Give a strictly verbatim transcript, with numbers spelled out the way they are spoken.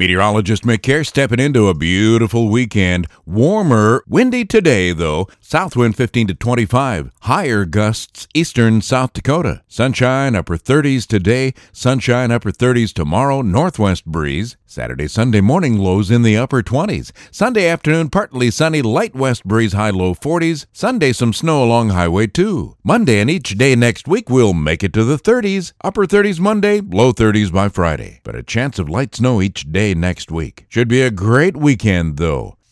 Meteorologist Mick Care stepping into a beautiful weekend. Warmer, windy today, though. South wind fifteen to twenty-five. Higher gusts eastern South Dakota. Sunshine upper thirties today. Sunshine upper thirties tomorrow. Northwest breeze. Saturday, Sunday morning lows in the upper twenties. Sunday afternoon partly sunny. Light west breeze, high low forties. Sunday some snow along Highway two. Monday and each day next week we'll make it to the thirties. Upper thirties Monday, low thirties by Friday. But a chance of light snow each day next week. Should be a great weekend, though.